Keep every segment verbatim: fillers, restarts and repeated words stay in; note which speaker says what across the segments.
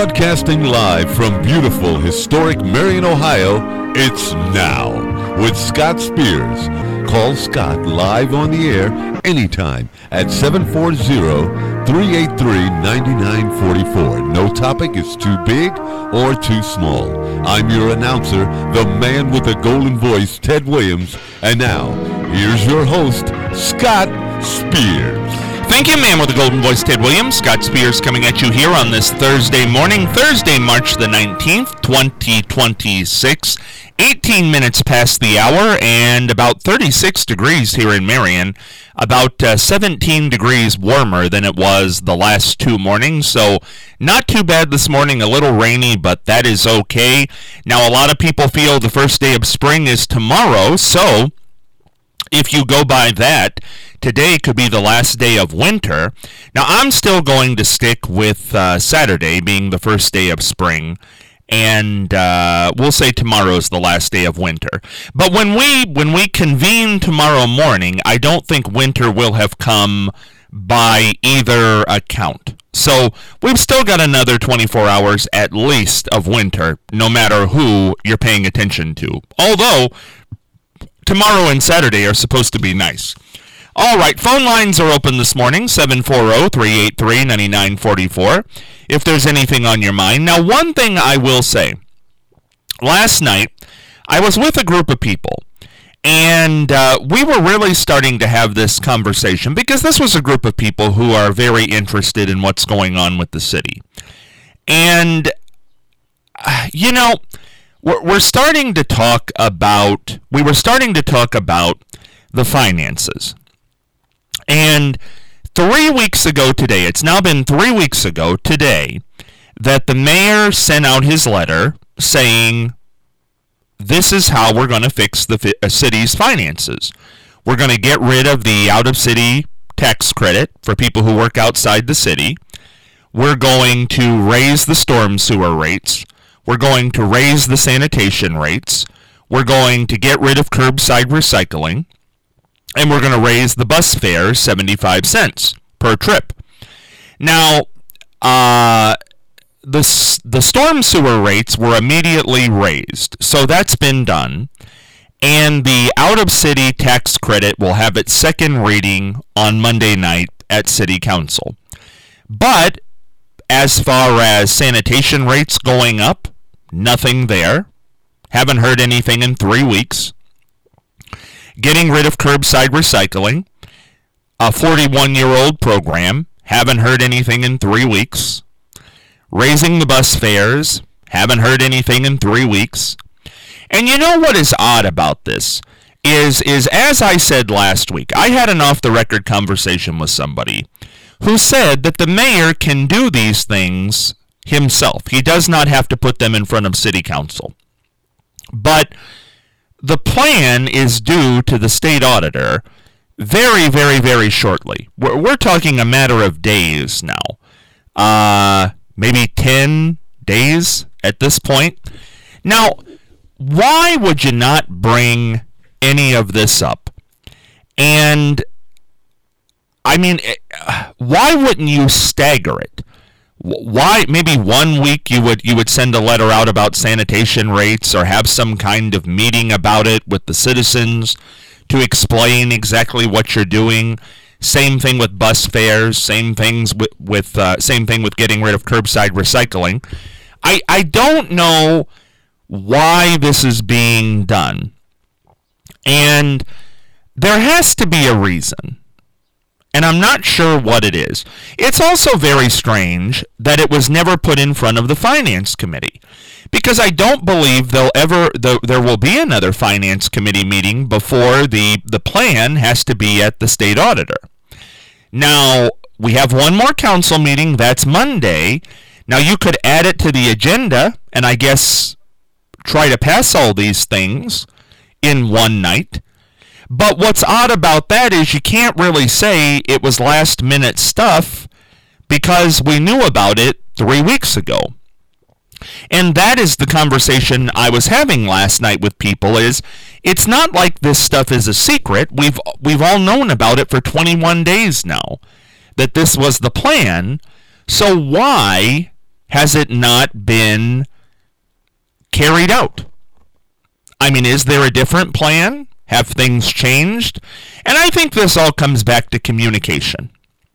Speaker 1: Broadcasting live from beautiful, historic Marion, Ohio, it's Now with Scott Spears. Call Scott live on the air anytime at seven four zero, three eight three, nine nine four four. No topic is too big or too small. I'm your announcer, the man with the golden voice, Ted Williams. And now, here's your host, Scott Spears.
Speaker 2: Thank you, man with the golden voice, Ted Williams. Scott Spears coming at you here on this Thursday morning, Thursday, March the nineteenth, twenty twenty-six. eighteen minutes past the hour and about thirty-six degrees here in Marion. About uh, seventeen degrees warmer than it was the last two mornings. So not too bad this morning, a little rainy, but that is okay. Now, a lot of people feel the first day of spring is tomorrow, so if you go by that, today could be the last day of winter. Now, I'm still going to stick with uh, Saturday being the first day of spring, and uh, we'll say tomorrow's the last day of winter. But when we when we convene tomorrow morning, I don't think winter will have come by either account. So we've still got another twenty-four hours at least of winter, no matter who you're paying attention to. Although tomorrow and Saturday are supposed to be nice. All right, phone lines are open this morning, seven four zero, three eight three, nine nine four four, if there's anything on your mind. Now, one thing I will say, last night, I was with a group of people, and uh, we were really starting to have this conversation, because this was a group of people who are very interested in what's going on with the city. And, uh, you know, we're, we're starting to talk about, we were starting to talk about the finances. And three weeks ago today, it's now been three weeks ago today, that the mayor sent out his letter saying, this is how we're going to fix the fi- uh, city's finances. We're going to get rid of the out-of-city tax credit for people who work outside the city. We're going to raise the storm sewer rates. We're going to raise the sanitation rates. We're going to get rid of curbside recycling. And we're going to raise the bus fares seventy-five cents per trip. Now, uh, the, the storm sewer rates were immediately raised, so that's been done. And the out-of-city tax credit will have its second reading on Monday night at City Council. But as far as sanitation rates going up, nothing there. Haven't heard anything in three weeks. Getting rid of curbside recycling, a forty-one-year-old program, haven't heard anything in three weeks. Raising the bus fares, haven't heard anything in three weeks. And you know what is odd about this? Is, is as I said last week, I had an off-the-record conversation with somebody who said that the mayor can do these things himself. He does not have to put them in front of City Council. But the plan is due to the state auditor very, very, very shortly. We're, we're talking a matter of days now. Uh, maybe ten days at this point. Now, why would you not bring any of this up? And, I mean, why wouldn't you stagger it? Why, maybe one week you would you would send a letter out about sanitation rates or have some kind of meeting about it with the citizens to explain exactly what you're doing. Same thing with bus fares, same things with, with uh, same thing with getting rid of curbside recycling. I, I don't know why this is being done. And there has to be a reason. And I'm not sure what it is. It's also very strange that it was never put in front of the Finance Committee, because I don't believe there'll ever the, there will be another Finance Committee meeting before the, the plan has to be at the state auditor. Now, we have one more council meeting. That's Monday. Now, you could add it to the agenda and I guess try to pass all these things in one night. But what's odd about that is you can't really say it was last-minute stuff because we knew about it three weeks ago. And that is the conversation I was having last night with people, is it's not like this stuff is a secret. We've we've all known about it for twenty-one days now, that this was the plan. So why has it not been carried out? I mean, is there a different plan? Have things changed? And I think this all comes back to communication.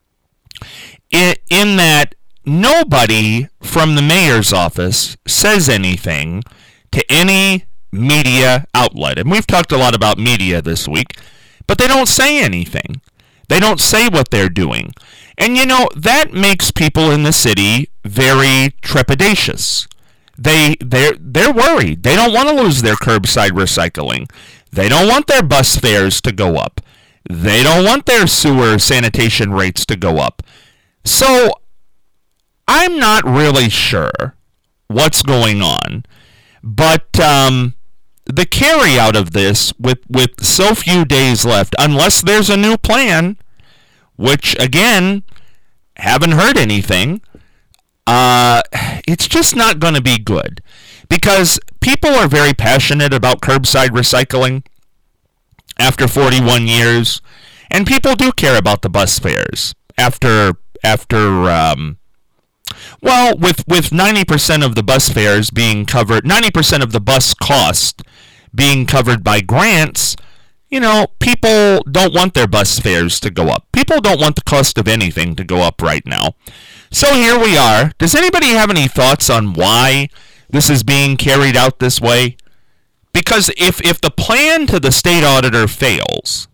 Speaker 2: In, in that nobody from the mayor's office says anything to any media outlet. And we've talked a lot about media this week, but they don't say anything. They don't say what they're doing. And, you know, that makes people in the city very trepidatious. They, they're, they're worried. They don't want to lose their curbside recycling. They don't want their bus fares to go up. They don't want their sewer sanitation rates to go up. So, I'm not really sure what's going on. But um, the carry out of this, with, with so few days left, unless there's a new plan, which, again, haven't heard anything, uh, it's just not going to be good. Because people are very passionate about curbside recycling after forty-one years, and people do care about the bus fares after, after um, well, with, with ninety percent of the bus fares being covered, ninety percent of the bus cost being covered by grants, you know, people don't want their bus fares to go up. People don't want the cost of anything to go up right now. So here we are. Does anybody have any thoughts on why this is being carried out this way? Because if, if the plan to the state auditor fails,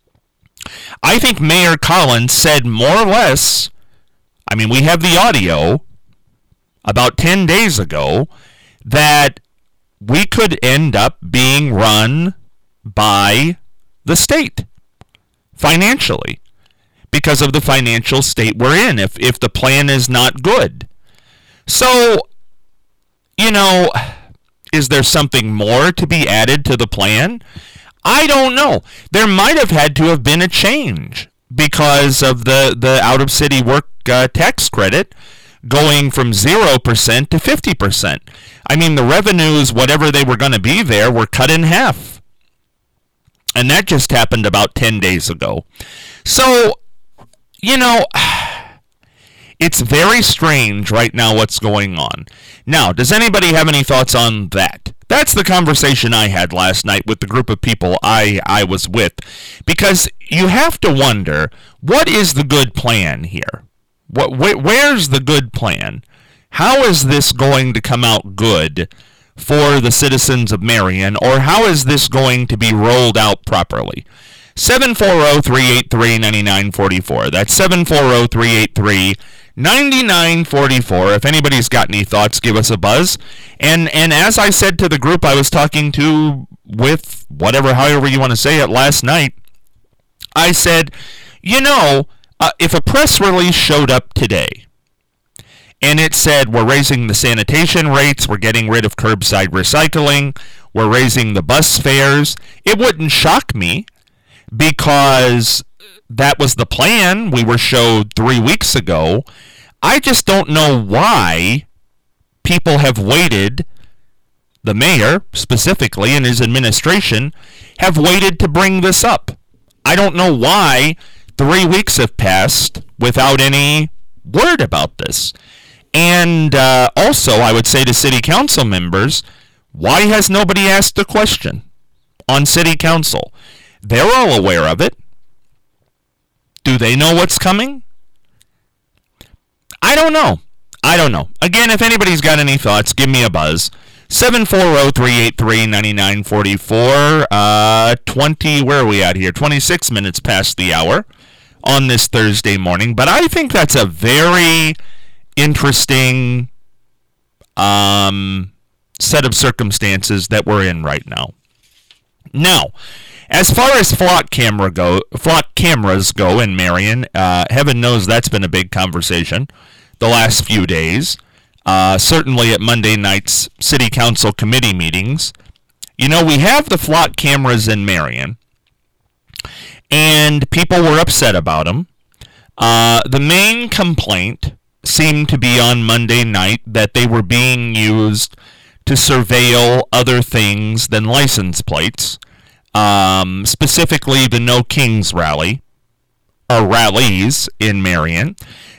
Speaker 2: I think Mayor Collins said more or less, I mean, we have the audio about ten days ago, that we could end up being run by the state financially because of the financial state we're in if, if the plan is not good. So, you know, is there something more to be added to the plan? I don't know. There might have had to have been a change because of the, the out-of-city work uh, tax credit going from zero percent to fifty percent. I mean, the revenues, whatever they were going to be there, were cut in half. And that just happened about ten days ago. So, you know, it's very strange right now what's going on. Now, does anybody have any thoughts on that? That's the conversation I had last night with the group of people I, I was with. Because you have to wonder, what is the good plan here? What, wh- where's the good plan? How is this going to come out good for the citizens of Marion, or how is this going to be rolled out properly? seven four zero, three eight three, nine nine four four. That's seven four zero, three eight three, nine nine four four. If anybody's got any thoughts, give us a buzz. And and as I said to the group I was talking to with, whatever, however you want to say it, last night, I said, you know, uh, if a press release showed up today, and it said, we're raising the sanitation rates, we're getting rid of curbside recycling, we're raising the bus fares, it wouldn't shock me, because that was the plan we were showed three weeks ago. I just don't know why people have waited, the mayor specifically and his administration, have waited to bring this up. I don't know why three weeks have passed without any word about this. And uh, also, I would say to city council members, why has nobody asked a question on city council? They're all aware of it. Do they know what's coming? I don't know. I don't know. Again, if anybody's got any thoughts, give me a buzz. seven four zero, three eight three, nine nine four four. Uh, twenty, where are we at here? twenty-six minutes past the hour on this Thursday morning. But I think that's a very interesting um, set of circumstances that we're in right now. Now, as far as flock camera go, flock cameras go in Marion, uh, heaven knows that's been a big conversation the last few days. Uh, certainly at Monday night's city council committee meetings. You know, we have the flock cameras in Marion, and people were upset about them. Uh, the main complaint seemed to be on Monday night that they were being used to surveil other things than license plates. Um, specifically the No Kings rally, or rallies in Marion.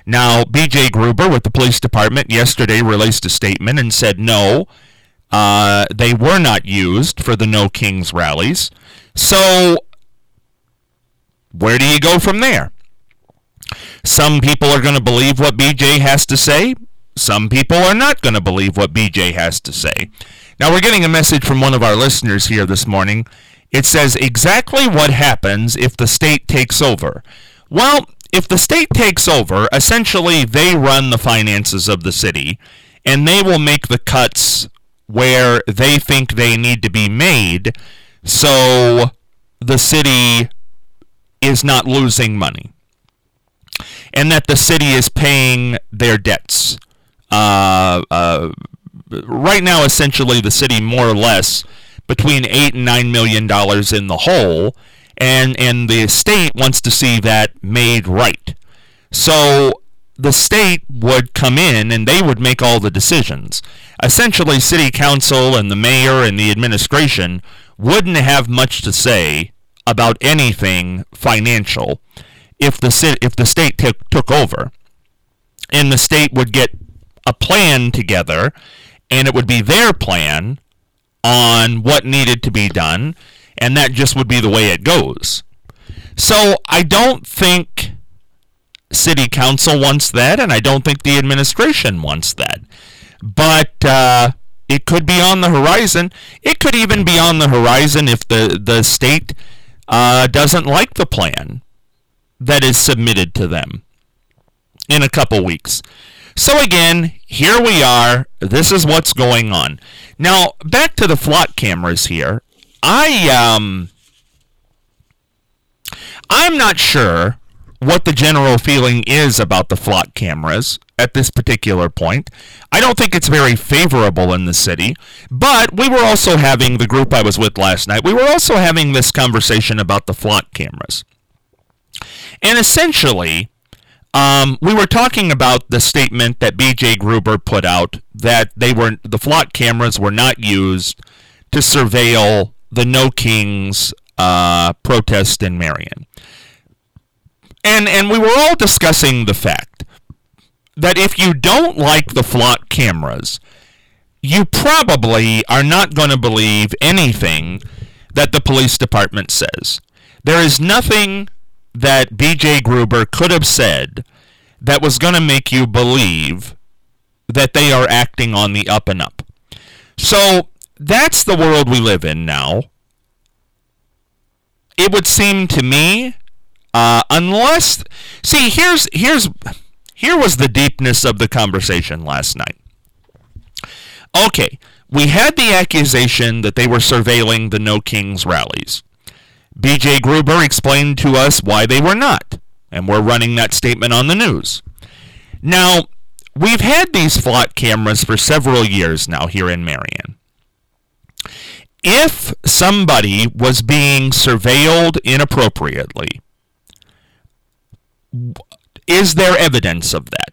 Speaker 2: Now, B J Gruber with the police department yesterday released a statement and said no, uh, they were not used for the No Kings rallies. So, where do you go from there? Some people are going to believe what B J has to say. Some people are not going to believe what B J has to say. Now, we're getting a message from one of our listeners here this morning. It says, exactly what happens if the state takes over. Well, if the state takes over, essentially they run the finances of the city, and they will make the cuts where they think they need to be made so the city is not losing money, and that the city is paying their debts. Uh, uh, right now, essentially, the city more or less between eight and nine million dollars in the hole, and and the state wants to see that made right. So the state would come in and they would make all the decisions. Essentially, city council and the mayor and the administration wouldn't have much to say about anything financial if the city, if the state t- took over, and the state would get a plan together, and it would be their plan on what needed to be done, and that just would be the way it goes. So I don't think city council wants that, and I don't think the administration wants that. But uh, it could be on the horizon. It could even be on the horizon if the, the state uh, doesn't like the plan that is submitted to them in a couple weeks. So again, here we are. This is what's going on. Now, back to the flock cameras here. I, um, I'm not sure what the general feeling is about the flock cameras at this particular point. I don't think it's very favorable in the city, but we were also having, the group I was with last night, we were also having this conversation about the flock cameras. And essentially, Um, we were talking about the statement that B J Gruber put out that they were the flock cameras were not used to surveil the No Kings uh, protest in Marion, and and we were all discussing the fact that if you don't like the flock cameras, you probably are not going to believe anything that the police department says. There is nothing that B J Gruber could have said that was going to make you believe that they are acting on the up and up. So that's the world we live in now. It would seem to me, uh, unless, see, here's here's here was the deepness of the conversation last night. Okay, we had the accusation that they were surveilling the No Kings rallies. B J Gruber explained to us why they were not, and we're running that statement on the news. Now, we've had these flock cameras for several years now here in Marion. If somebody was being surveilled inappropriately, is there evidence of that?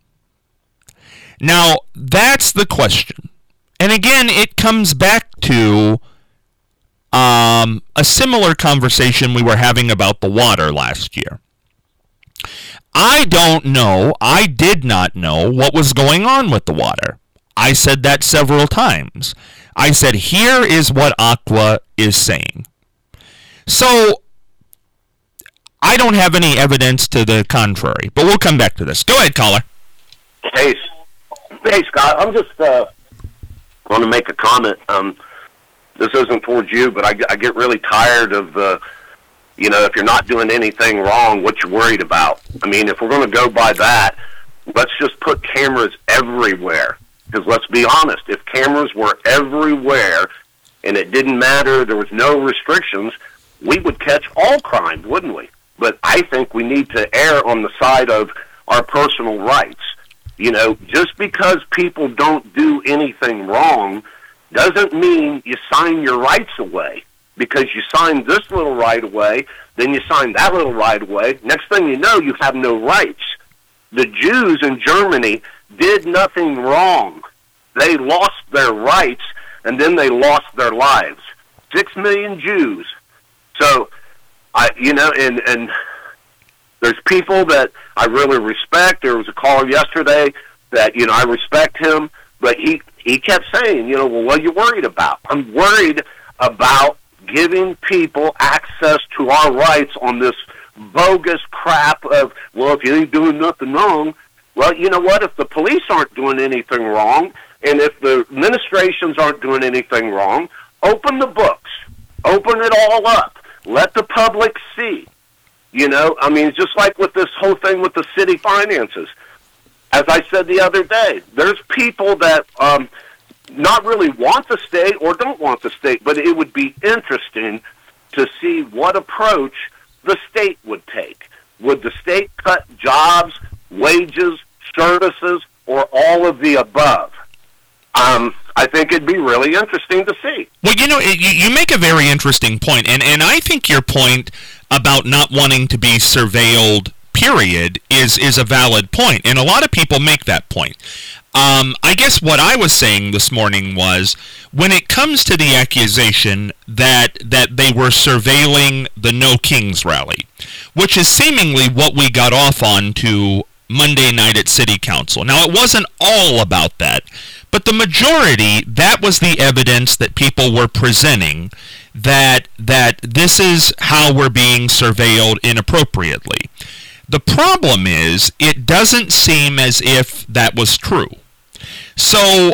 Speaker 2: Now, that's the question. And again, it comes back to Um, a similar conversation we were having about the water last year. I don't know, I did not know what was going on with the water. I said that several times. I said, here is what Aqua is saying. So, I don't have any evidence to the contrary, but we'll come back to this. Go ahead, caller.
Speaker 3: Hey, hey Scott, I'm just uh, going to make a comment. Um, This isn't towards you, but I, I get really tired of, uh, you know, if you're not doing anything wrong, what you're worried about. I mean, if we're going to go by that, let's just put cameras everywhere. Because let's be honest, if cameras were everywhere and it didn't matter, there was no restrictions, we would catch all crime, wouldn't we? But I think we need to err on the side of our personal rights. You know, just because people don't do anything wrong doesn't mean you sign your rights away, because you sign this little right away, then you sign that little right away. Next thing you know, you have no rights. The Jews in Germany did nothing wrong. They lost their rights, and then they lost their lives. Six million Jews. So, I, you know, and, and There's people that I really respect. There was a caller yesterday that, you know, I respect him, but he, he kept saying, you know, well, what are you worried about? I'm worried about giving people access to our rights on this bogus crap of, well, if you ain't doing nothing wrong, well, you know what? If the police aren't doing anything wrong, and if the administrations aren't doing anything wrong, open the books. Open it all up. Let the public see. You know, I mean, just like with this whole thing with the city finances. As I said the other day, there's people that um, not really want the state or don't want the state, but it would be interesting to see what approach the state would take. Would the state cut jobs, wages, services, or all of the above? Um, I think it'd be really interesting to see.
Speaker 2: Well, you know, you, you make a very interesting point, and, and I think your point about not wanting to be surveilled, period, is, is a valid point, and a lot of people make that point. Um, I guess what I was saying this morning was, when it comes to the accusation that that they were surveilling the No Kings rally, which is seemingly what we got off on to Monday night at City Council. Now, it wasn't all about that, but the majority, that was the evidence that people were presenting, that that this is how we're being surveilled inappropriately. The problem is, it doesn't seem as if that was true. So,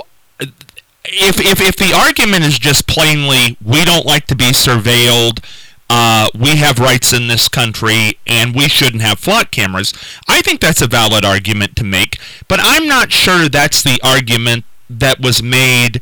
Speaker 2: if if, if the argument is just plainly, we don't like to be surveilled, Uh, we have rights in this country, and we shouldn't have flock cameras, I think that's a valid argument to make, but I'm not sure that's the argument that was made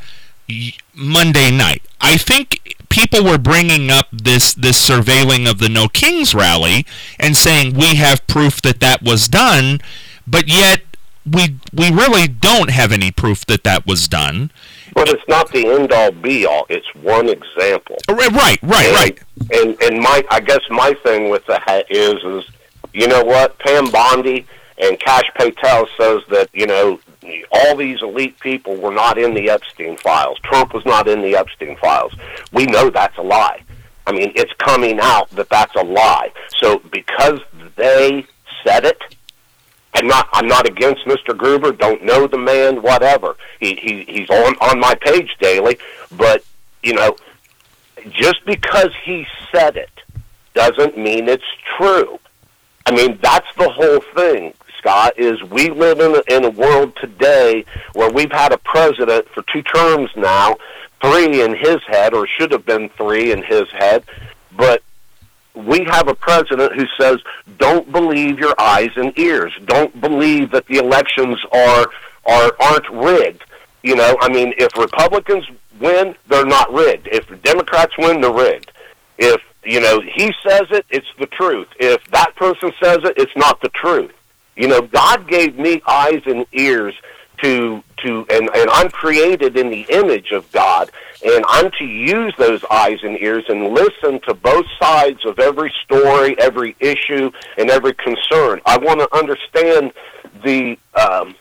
Speaker 2: Monday night. I think people were bringing up this, this surveilling of the No Kings rally and saying we have proof that that was done, but yet we we really don't have any proof that that was done.
Speaker 3: But it's not the end-all, be-all. It's one example.
Speaker 2: Right, right, right,
Speaker 3: and,
Speaker 2: right.
Speaker 3: And and my, I guess my thing with that is, is you know what? Pam Bondi and Kash Patel says that, you know, all these elite people were not in the Epstein files. Trump was not in the Epstein files. We know that's a lie. I mean, it's coming out that that's a lie. So because they said it, I'm not, I'm not against Mister Gruber, don't know the man, whatever. He, he He's on, on my page daily, but, you know, just because he said it doesn't mean it's true. I mean, that's the whole thing, Scott, is we live in a, in a world today where we've had a president for two terms now, three in his head, or should have been three in his head, but we have a president who says, don't believe your eyes and ears. Don't believe that the elections are, are, aren't rigged. You know, I mean, if Republicans win, they're not rigged. If the Democrats win, they're rigged. If, you know, he says it, it's the truth. If that person says it, it's not the truth. You know, God gave me eyes and ears to, to and, and I'm created in the image of God, and I'm to use those eyes and ears and listen to both sides of every story, every issue, and every concern. I want to understand the um,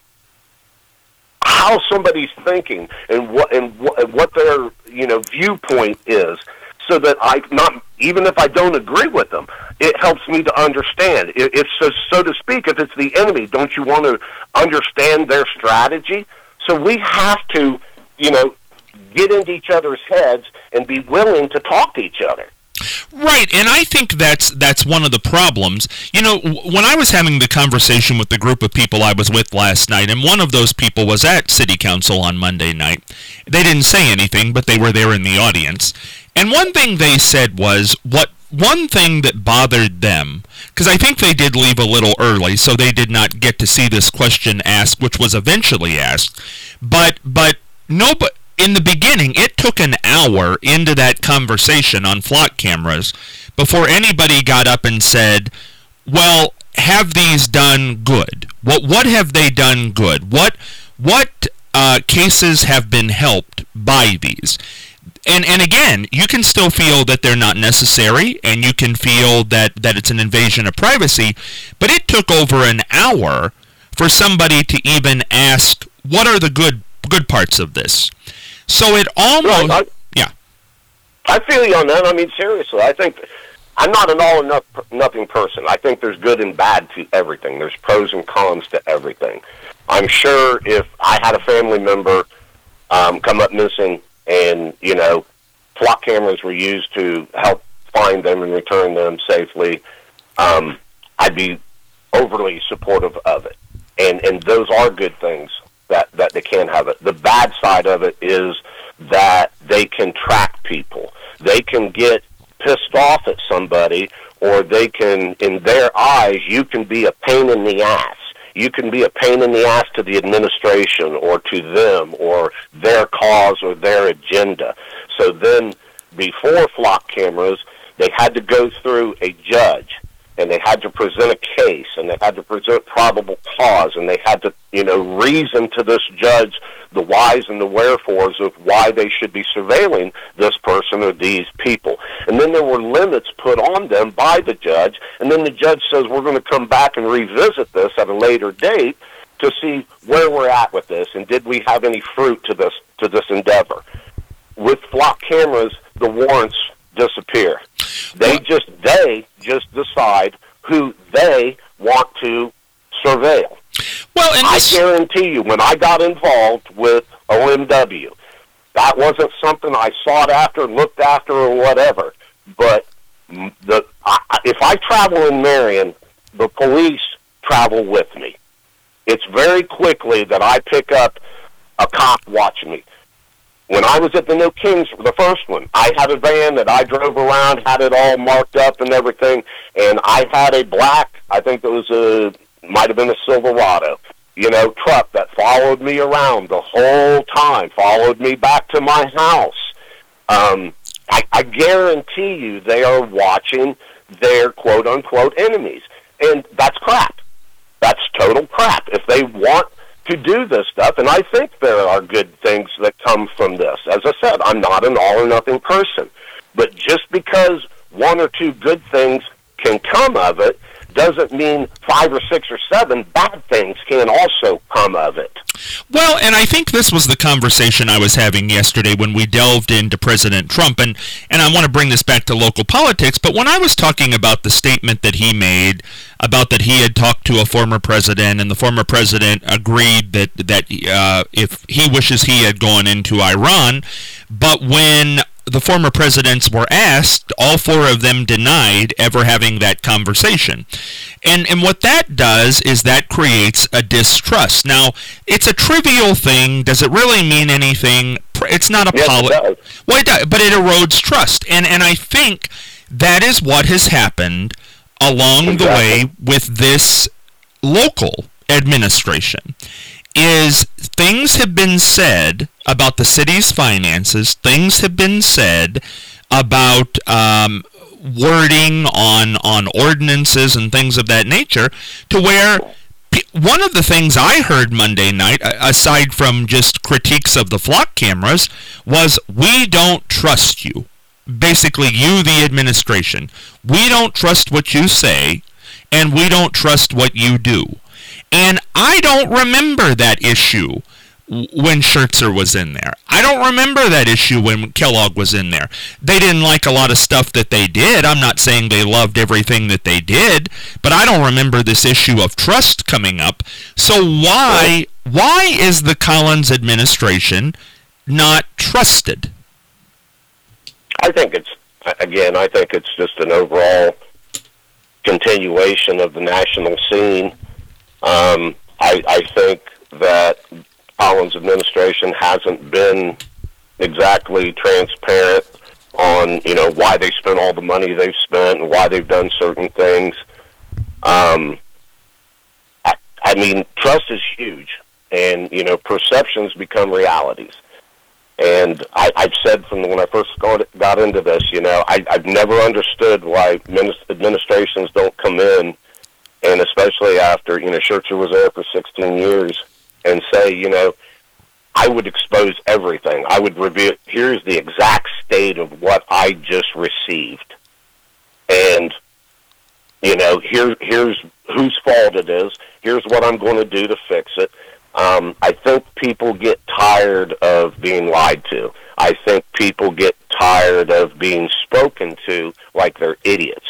Speaker 3: how somebody's thinking and what and what, what their you know viewpoint is, so that I not even if I don't agree with them, it helps me to understand. If, if so, so to speak, if it's the enemy, don't you want to understand their strategy? So we have to, you know, get into each other's heads and be willing to talk to each other.
Speaker 2: Right, and I think that's that's one of the problems. You know, when I was having the conversation with the group of people I was with last night, and one of those people was at City Council on Monday night, they didn't say anything, but they were there in the audience. And one thing they said was, what one thing that bothered them, because I think they did leave a little early, so they did not get to see this question asked, which was eventually asked, but, but no, but in the beginning, it took an hour into that conversation on flock cameras before anybody got up and said, well, have these done good? What what have they done good? What what uh, cases have been helped by these? And and again, you can still feel that they're not necessary, and you can feel that, that it's an invasion of privacy, but it took over an hour for somebody to even ask, what are the good good parts of this? So it almost,
Speaker 3: right, I,
Speaker 2: yeah.
Speaker 3: I feel you on that. I mean, seriously, I think, I'm not an all or nothing person. I think there's good and bad to everything. There's pros and cons to everything. I'm sure if I had a family member um, come up missing and, you know, flock cameras were used to help find them and return them safely, um, I'd be overly supportive of it. And and those are good things that, that they can have it. The bad side of it is that they can track people. They can get pissed off at somebody, or they can, in their eyes, you can be a pain in the ass. You can be a pain in the ass to the administration or to them or their cause or their agenda. So then, before flock cameras, they had to go through a judge, and they had to present a case, and they had to present probable cause, and they had to, you know, reason to this judge the whys and the wherefores of why they should be surveilling this person or these people. And then there were limits put on them by the judge, and then the judge says, we're going to come back and revisit this at a later date to see where we're at with this, and did we have any fruit to this to this endeavor. With flock cameras, the warrants disappear. They just they just decide who they want to surveil.
Speaker 2: Well, and
Speaker 3: I
Speaker 2: this...
Speaker 3: guarantee you, when I got involved with O M W, that wasn't something I sought after, looked after, or whatever. But the I, if I travel in Marion, the police travel with me. It's very quickly that I pick up a cop watching me. When I was at the New Kings, the first one, I had a van that I drove around, had it all marked up and everything, and I had a black, I think it was a, might have been a Silverado, you know, truck that followed me around the whole time, followed me back to my house. Um, I, I guarantee you they are watching their quote-unquote enemies, and that's crap. That's total crap. If they want to do this stuff, and I think there are good things that come from this. As I said, I'm not an all-or-nothing person. But just because one or two good things can come of it doesn't mean five or six or seven bad things can also come of it.
Speaker 2: Well, and I think this was the conversation I was having yesterday when we delved into President Trump, and, and I want to bring this back to local politics, but when I was talking about the statement that he made about that he had talked to a former president, and the former president agreed that, that uh, if he wishes he had gone into Iran, but when the former presidents were asked, all four of them denied ever having that conversation. And and what that does is that creates a distrust. Now, it's a trivial thing. Does it really mean anything? It's not a
Speaker 3: yes,
Speaker 2: poli-
Speaker 3: it does.
Speaker 2: Well, it does, but it erodes trust. And and I think that is what has happened along exactly. the way with this local administration. Is things have been said about the city's finances, things have been said about um, wording on on ordinances and things of that nature, to where p- one of the things I heard Monday night, aside from just critiques of the flock cameras, was, we don't trust you. Basically, you, the administration. We don't trust what you say, and we don't trust what you do. And I don't remember that issue when Schertzer was in there. I don't remember that issue when Kellogg was in there. They didn't like a lot of stuff that they did. I'm not saying they loved everything that they did, but I don't remember this issue of trust coming up. So why why is the Collins administration not trusted?
Speaker 3: I think it's, again, I think it's just an overall continuation of the national scene. Um, I, I think that Collins' administration hasn't been exactly transparent on, you know, why they spent all the money they've spent and why they've done certain things. Um, I, I mean, trust is huge, and, you know, perceptions become realities. And I, I've said from when I first got, got into this, you know, I, I've never understood why administrations don't come in, and especially after, you know, Schertzer was there for sixteen years, and say, you know, I would expose everything. I would reveal, here's the exact state of what I just received. And, you know, here, here's whose fault it is. Here's what I'm going to do to fix it. Um, I think people get tired of being lied to. I think people get tired of being spoken to like they're idiots.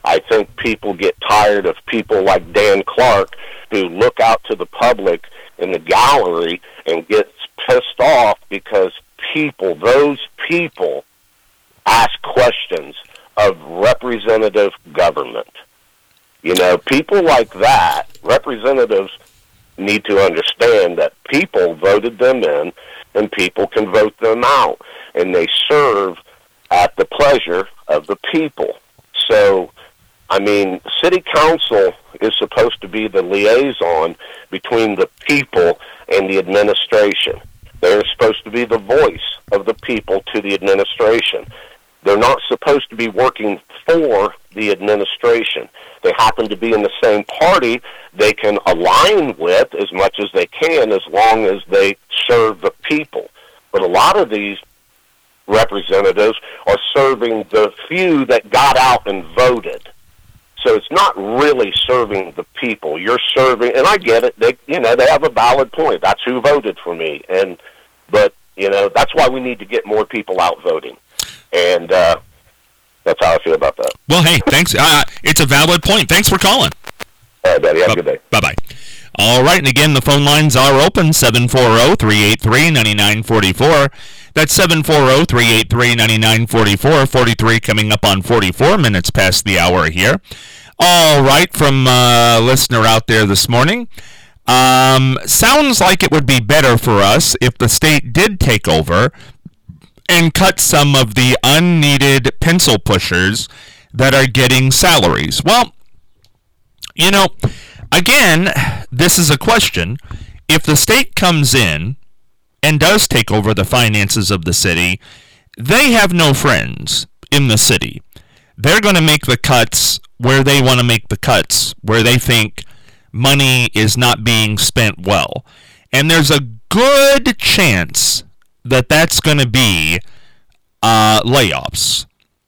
Speaker 3: I think people get tired of people like Dan Clark who look out to the public in the gallery and gets pissed off because people, those people, ask questions of representative government. You know, people like that, representatives need to understand that people voted them in and people can vote them out, and they serve at the pleasure of the people. So, I mean, city council is supposed to be the liaison between the people and the administration. They're supposed to be the voice of the people to the administration. They're not supposed to be working for the administration. They happen to be in the same party they can align with as much as they can as long as they serve the people. But a lot of these representatives are serving the few that got out and voted. So it's not really serving the people. You're serving, and I get it. They, you know, they have a valid point. That's who voted for me, and but you know that's why we need to get more people out voting, and uh, that's how I feel about that.
Speaker 2: Well, hey, thanks. Uh, it's a valid point. Thanks for calling.
Speaker 3: All right, buddy. Have a good day.
Speaker 2: Bye bye. All right, and again, the phone lines are open, seven four zero, three eight three, nine nine four four. That's seven four zero, three eight three, nine nine four four. forty-three coming up on forty-four minutes past the hour here. All right, from a listener out there this morning. Um, sounds like it would be better for us if the state did take over and cut some of the unneeded pencil pushers that are getting salaries. Well, you know, again, this is a question. If the state comes in and does take over the finances of the city, they have no friends in the city. They're going to make the cuts where they want to make the cuts, where they think money is not being spent well. And there's a good chance that that's going to be uh, layoffs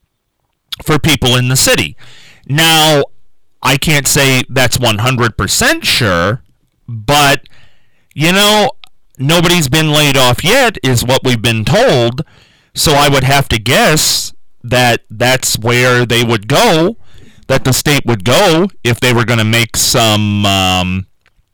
Speaker 2: for people in the city. Now, I can't say that's one hundred percent sure, but, you know, nobody's been laid off yet is what we've been told, so I would have to guess that that's where they would go, that the state would go if they were going to make some um,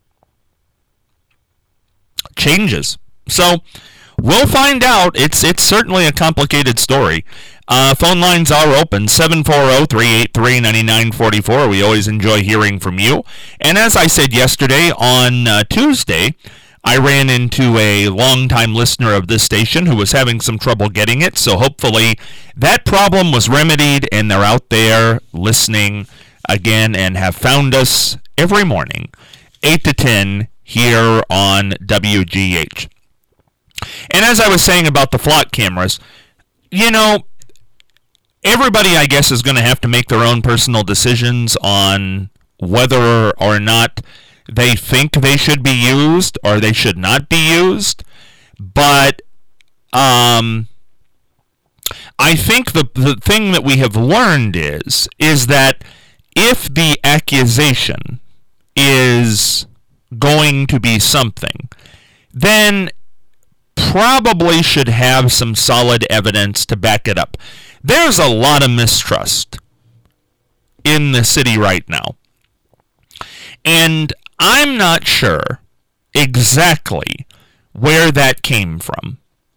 Speaker 2: changes. So we'll find out. It's it's certainly a complicated story. Uh, phone lines are open, seven four zero, three eight three, nine nine four four. We always enjoy hearing from you. And as I said yesterday, on uh, Tuesday, I ran into a longtime listener of this station who was having some trouble getting it, so hopefully that problem was remedied and they're out there listening again and have found us every morning, eight to ten, here on W G H. And as I was saying about the flock cameras, you know, everybody, I guess, is going to have to make their own personal decisions on whether or not they think they should be used or they should not be used. But um, I think the, the thing that we have learned is, is that if the accusation is going to be something, then probably should have some solid evidence to back it up. There's a lot of mistrust in the city right now. And I'm not sure exactly where that came from.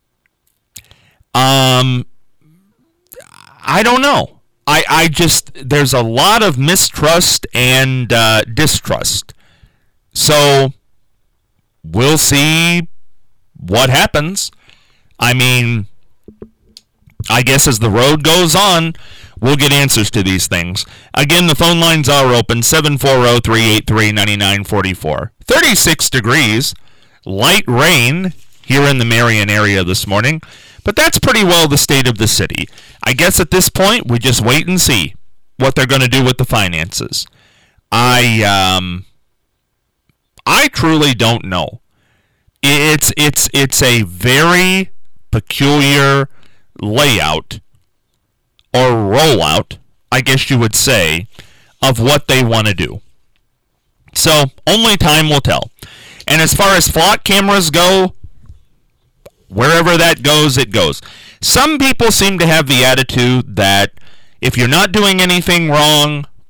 Speaker 2: Um, I don't know. I, I just, there's a lot of mistrust and uh, distrust. So, we'll see what happens. I mean, I guess as the road goes on, we'll get answers to these things. Again, the phone lines are open, seven four zero, three eight three, nine nine four four. thirty-six degrees, light rain here in the Marion area this morning, but that's pretty well the state of the city. I guess at this point, we just wait and see what they're going to do with the finances. I, um, I truly don't know. It's, it's, it's a very peculiar layout or rollout, I guess you would say, of what they want to do. So, only time will tell. And as far as flock cameras go, wherever that goes, it goes. Some people seem to have the attitude that if you're not doing anything wrong,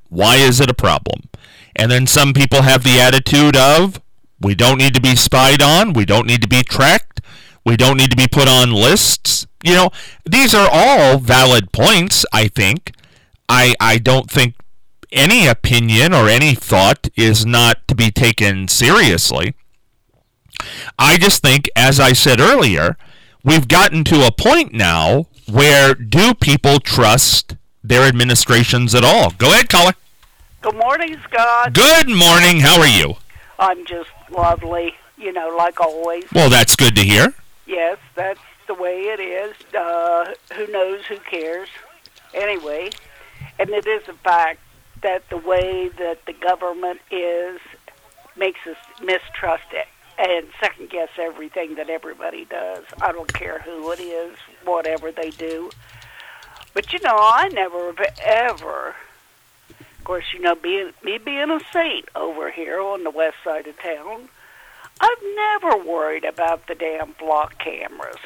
Speaker 2: Why is it a problem? And then some people have the attitude of, we don't need to be spied on, we don't need to be tracked, we don't need to be put on lists. You know, these are all valid points, I think. I, I don't think any opinion or any thought is not to be taken seriously. I just think, as I said earlier, we've gotten to a point now where do people trust their administrations at all? Go ahead, caller.
Speaker 4: Good morning, Scott.
Speaker 2: Good morning. How are you?
Speaker 4: I'm just lovely, you know, like always.
Speaker 2: Well, that's good to hear.
Speaker 4: Yes, that's the way it is. Uh, who knows, who cares? Anyway, and it is a fact that the way that the government is makes us mistrust it and second-guess everything that everybody does. I don't care who it is, whatever they do. But, you know, I never have ever, of course, you know, being, me being a saint over here on the west side of town, I've never worried about the damn flock cameras.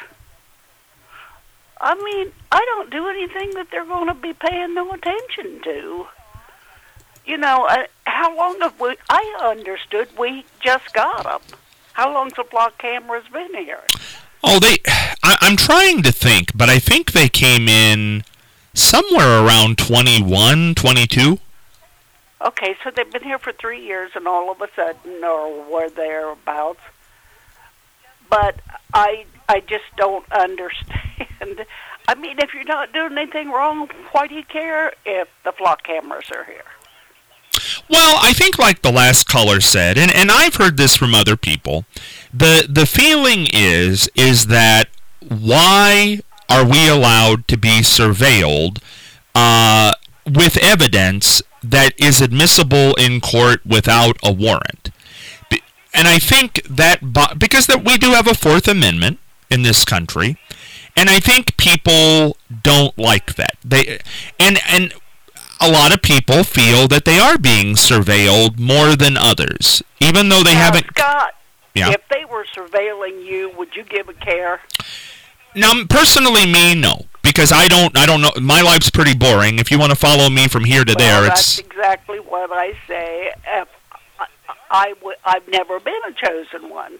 Speaker 4: I mean, I don't do anything that they're going to be paying no attention to. You know, uh, how long have we, I understood we just got them. How long's the flock cameras been here?
Speaker 2: Oh, they, I, I'm trying to think, but I think they came in somewhere around twenty-one, twenty-two.
Speaker 4: Okay, so they've been here for three years and all of a sudden, or were thereabouts. But I, I just don't understand. I mean, if you're not doing anything wrong, why do you care if the flock cameras are here?
Speaker 2: Well, I think like the last caller said, and, and I've heard this from other people, the the feeling is is that why are we allowed to be surveilled uh, with evidence that is admissible in court without a warrant? And I think that, because that we do have a Fourth Amendment in this country, and I think people don't like that. They and and a lot of people feel that they are being surveilled more than others, even though they
Speaker 4: now,
Speaker 2: haven't.
Speaker 4: Scott,
Speaker 2: yeah.
Speaker 4: If they were surveilling you, would you give a care?
Speaker 2: Now, personally, me, no, because I don't. I don't know. My life's pretty boring. If you want to follow me from here to
Speaker 4: well,
Speaker 2: there,
Speaker 4: that's
Speaker 2: it's
Speaker 4: exactly what I say. If I, I w- I've never been a chosen one.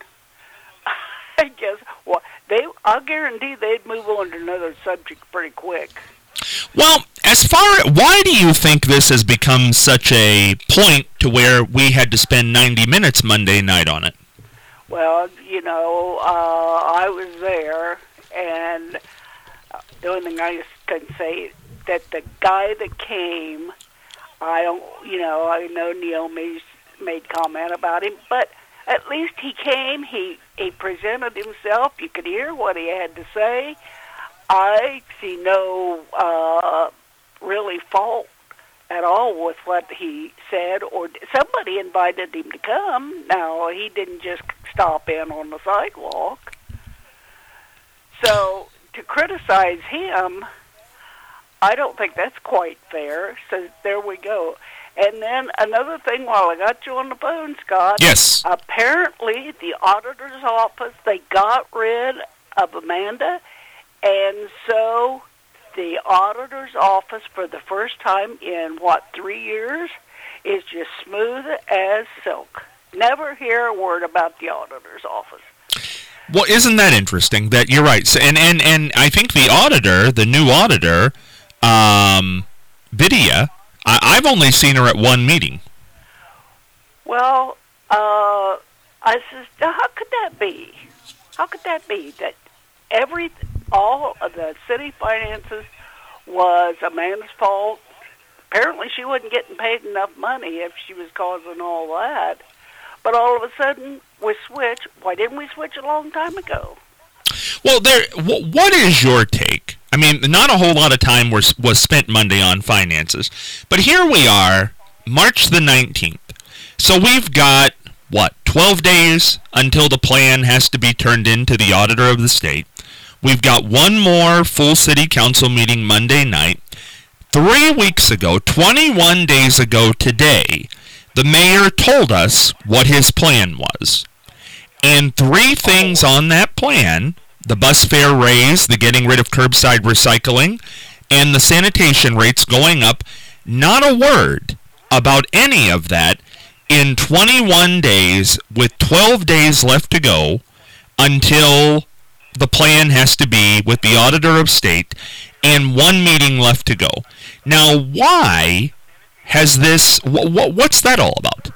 Speaker 4: I guess. Well, they. I'll guarantee they'd move on to another subject pretty quick.
Speaker 2: Well, as far why do you think this has become such a point to where we had to spend ninety minutes Monday night on it?
Speaker 4: Well, you know, uh, I was there, and the only thing I can say that the guy that came, I don't, you know, I know Naomi's made comment about him, but at least he came, he, he presented himself, you could hear what he had to say. I see no uh, really fault at all with what he said, or somebody invited him to come. Now, he didn't just stop in on the sidewalk. So, to criticize him, I don't think that's quite fair. So, there we go. And then another thing, while I got you on the phone, Scott.
Speaker 2: Yes.
Speaker 4: Apparently, the auditor's office, they got rid of Amanda. And so the auditor's office, for the first time in, what, three years, is just smooth as silk. Never hear a word about the auditor's office.
Speaker 2: Well, isn't that interesting? That you're right. So, and, and, and I think the auditor, the new auditor, um, Vidya, I, I've only seen her at one meeting.
Speaker 4: Well, uh, I says, how could that be? How could that be? That every... all of the city finances was Amanda's fault. Apparently she wasn't getting paid enough money if she was causing all that. But all of a sudden, we switch. Why didn't we switch a long time ago?
Speaker 2: Well, there. W- what is your take? I mean, not a whole lot of time was, was spent Monday on finances. But here we are, March the nineteenth. So we've got, what, twelve days until the plan has to be turned in to the auditor of the state. We've got one more full city council meeting Monday night. Three weeks ago, twenty-one days ago today, the mayor told us what his plan was. And three things on that plan, the bus fare raise, the getting rid of curbside recycling, and the sanitation rates going up, not a word about any of that in twenty-one days with twelve days left to go until the plan has to be with the Auditor of State and one meeting left to go. Now, why has this, wh- wh- what's that all about?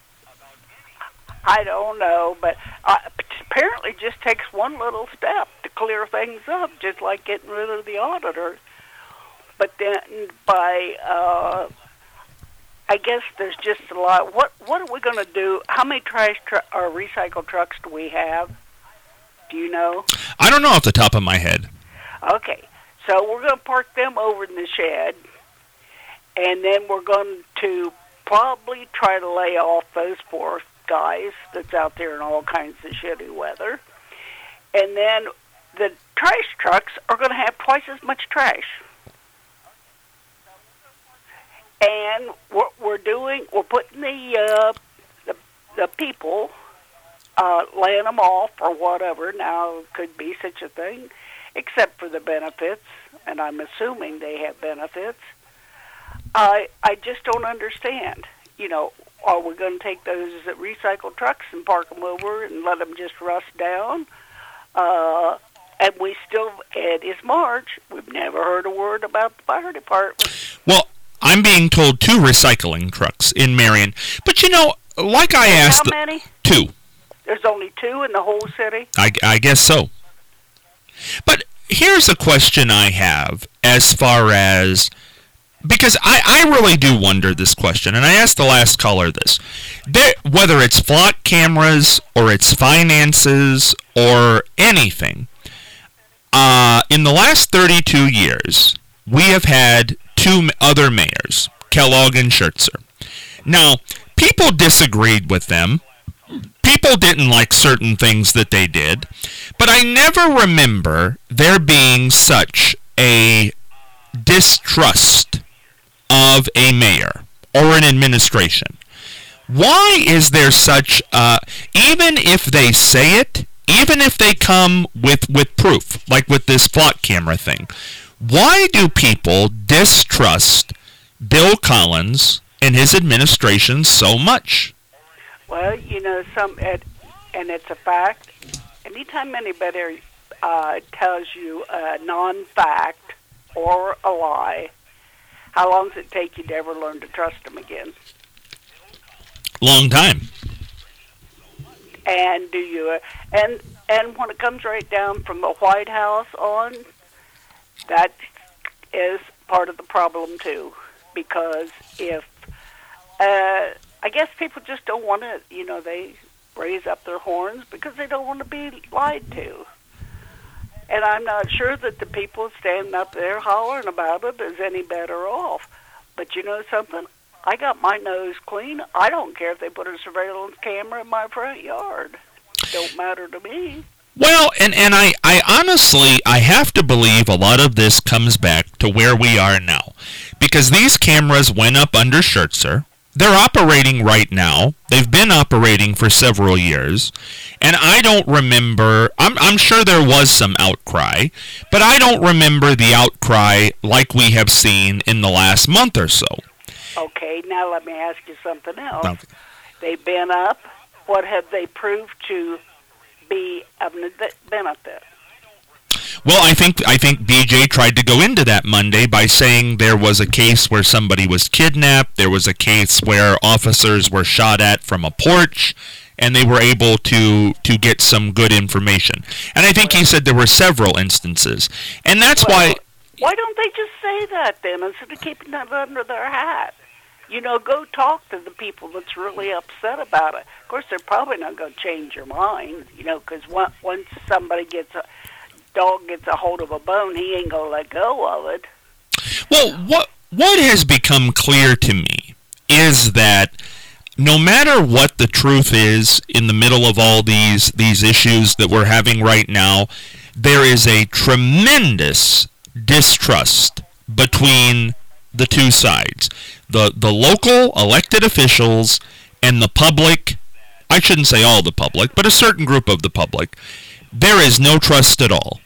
Speaker 4: I don't know, but uh, apparently it just takes one little step to clear things up, just like getting rid of the auditor. But then by, uh, I guess there's just a lot. What what are we going to do? How many trash tr- or recycle trucks do we have? Do you know?
Speaker 2: I don't know off the top of my head.
Speaker 4: Okay, so we're going to park them over in the shed, and then we're going to probably try to lay off those four guys that's out there in all kinds of shitty weather. And then the trash trucks are going to have twice as much trash. And what we're doing, we're putting the uh, the, the people, uh, laying them off or whatever. Now, could be such a thing, except for the benefits, and I'm assuming they have benefits. I I just don't understand. You know, are we going to take those recycle trucks and park them over and let them just rust down? Uh, and we still, it is March. We've never heard a word about the fire department.
Speaker 2: Well, I'm being told two recycling trucks in Marion. But, you know, like I asked...
Speaker 4: How many?
Speaker 2: Two.
Speaker 4: There's only two in the whole city?
Speaker 2: I, I guess so. But here's a question I have as far as... Because I, I really do wonder this question, and I asked the last caller this. There, whether it's flock cameras or it's finances or anything, uh, in the last thirty-two years, we have had two other mayors, Kellogg and Schertzer. Now, people disagreed with them. People didn't like certain things that they did, but I never remember there being such a distrust of a mayor or an administration. Why is there such, uh, even if they say it, even if they come with, with proof, like with this flock camera thing, why do people distrust Bill Collins and his administration so much?
Speaker 4: Well, you know, some, it, and it's a fact, anytime anybody uh, tells you a non-fact or a lie, how long does it take you to ever learn to trust them again?
Speaker 2: Long time.
Speaker 4: And do you? Uh, and and when it comes right down from the White House on, that is part of the problem too. Because if uh, I guess people just don't want to, you know, they raise up their horns because they don't want to be lied to. And I'm not sure that the people standing up there hollering about it is any better off. But you know something? I got my nose clean. I don't care if they put a surveillance camera in my front yard. It don't matter to me.
Speaker 2: Well, and, and I, I honestly, I have to believe a lot of this comes back to where we are now. Because these cameras went up under Schertzer. They're operating right now. They've been operating for several years. And I don't remember, I'm, I'm sure there was some outcry, but I don't remember the outcry like we have seen in the last month or so.
Speaker 4: Okay, now let me ask you something else.
Speaker 2: Okay.
Speaker 4: They've been up. What have they proved to be of benefit?
Speaker 2: Well, I think I think B J tried to go into that Monday by saying there was a case where somebody was kidnapped, there was a case where officers were shot at from a porch, and they were able to, to get some good information. And I think he said there were several instances. And that's
Speaker 4: well,
Speaker 2: why...
Speaker 4: Why don't they just say that then, instead of keeping that under their hat? You know, go talk to the people that's really upset about it. Of course, they're probably not going to change your mind, you know, because once somebody gets a... dog gets a hold of a bone, he ain't gonna let go of it.
Speaker 2: Well, what what has become clear to me is that no matter what the truth is in the middle of all these these issues that we're having right now, there is a tremendous distrust between the two sides. The the local elected officials and the public, I shouldn't say all the public, but a certain group of the public. There is no trust at all.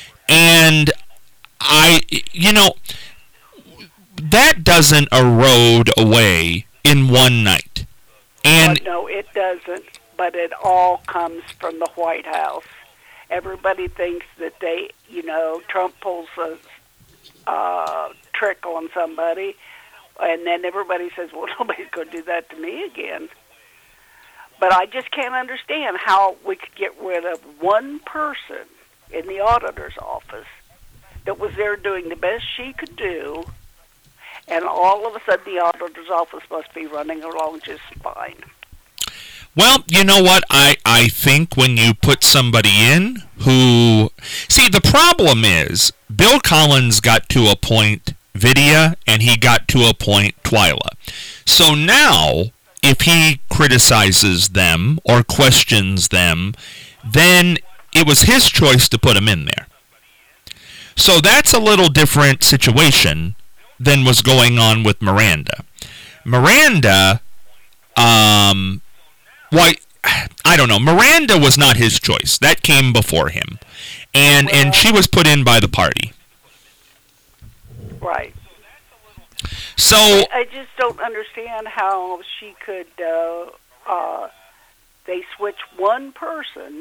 Speaker 2: And I, you know, that doesn't erode away in one night. And
Speaker 4: well, no, it doesn't, but it all comes from the White House. Everybody thinks that they, you know, Trump pulls a uh, trick on somebody, and then everybody says, well, nobody's going to do that to me again. But I just can't understand how we could get rid of one person in the auditor's office that was there doing the best she could do, and all of a sudden the auditor's office must be running along just fine.
Speaker 2: Well, you know what? I, I think when you put somebody in who... See, the problem is Bill Collins got to appoint Vidya, and he got to appoint Twyla. So now, if he criticizes them or questions them, then it was his choice to put them in there. So that's a little different situation than was going on with Miranda. Miranda, um, why, I don't know. Miranda was not his choice. That came before him. And
Speaker 4: well,
Speaker 2: and she was put in by the party.
Speaker 4: Right.
Speaker 2: So
Speaker 4: I, I just don't understand how she could, uh, uh, they switch one person,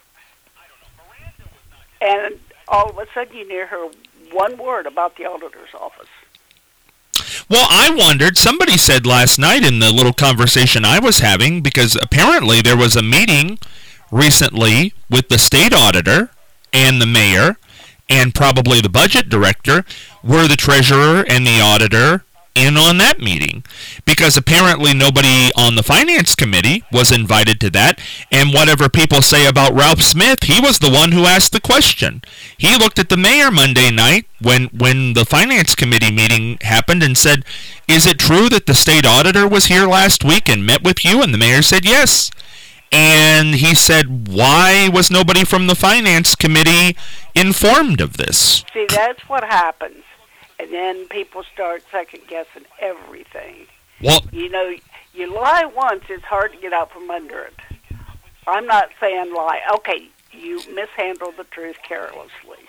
Speaker 4: and all of a sudden you hear her one word about the auditor's office.
Speaker 2: Well, I wondered, somebody said last night in the little conversation I was having, because apparently there was a meeting recently with the state auditor and the mayor and probably the budget director. Were the treasurer and the auditor in on that meeting? Because apparently nobody on the finance committee was invited to that, and whatever people say about Ralph Smith, he was the one who asked the question. He looked at the mayor Monday night when, when the finance committee meeting happened and said, is it true that the state auditor was here last week and met with you? And the mayor said yes. And he said, why was nobody from the finance committee informed of this?
Speaker 4: See, that's what happens. And then people start second-guessing everything.
Speaker 2: Well,
Speaker 4: you know, you lie once, it's hard to get out from under it. I'm not saying lie. Okay, you mishandled the truth carelessly.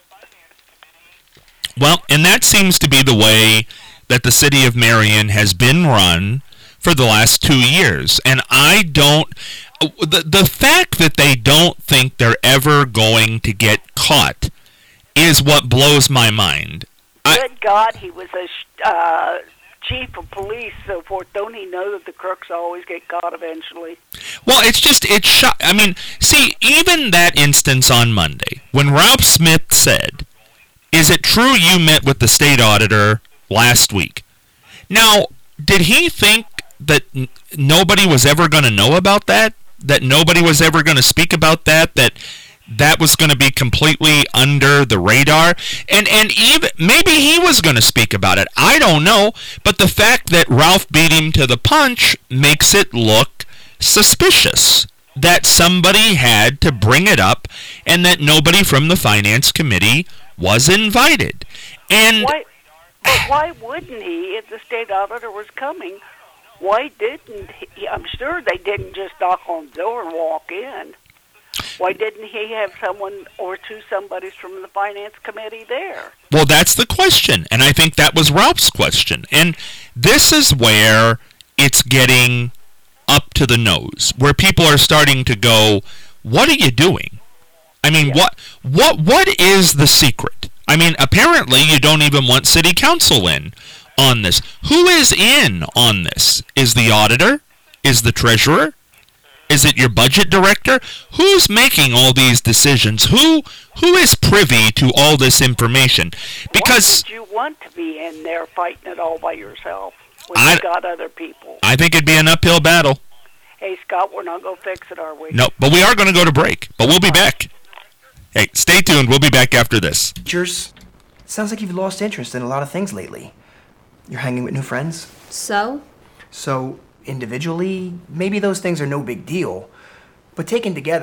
Speaker 2: Well, and that seems to be the way that the city of Marion has been run for the last two years. And I don't... The, the fact that they don't think they're ever going to get caught is what blows my mind.
Speaker 4: Good I, God, he was a uh, chief of police, so forth. Don't he know that the crooks always get caught eventually?
Speaker 2: Well, it's just, it's sh- I mean, see, even that instance on Monday, when Ralph Smith said, is it true you met with the state auditor last week? Now, did he think that n- nobody was ever going to know about that? That nobody was ever going to speak about that? That that was going to be completely under the radar? And and even maybe he was going to speak about it. I don't know. But the fact that Ralph beat him to the punch makes it look suspicious that somebody had to bring it up and that nobody from the finance committee was invited. And
Speaker 4: why, but why wouldn't he if the state auditor was coming? Why didn't he? I'm sure they didn't just knock on the door and walk in. Why didn't he have someone or two somebodies from the finance committee there?
Speaker 2: Well, that's the question, and I think that was Ralph's question. And this is where it's getting up to the nose, where people are starting to go, what are you doing? I mean, yeah. what what what is the secret? I mean, apparently you don't even want city council in on this. Who is in on this? Is the auditor? Is the treasurer? Is it your budget director? Who's making all these decisions? Who who is privy to all this information? Because
Speaker 4: why would you want to be in there fighting it all by yourself when
Speaker 2: I,
Speaker 4: you've got other people?
Speaker 2: I think it'd be an uphill battle.
Speaker 4: Hey, Scott, we're not going to fix it, are we?
Speaker 2: No, but we are going to go to break. But we'll be back. Hey, stay tuned. We'll be back after this.
Speaker 5: Teachers, sounds like you've lost interest in a lot of things lately. You're hanging with new friends?
Speaker 6: So?
Speaker 5: So, individually, maybe those things are no big deal. But taken together,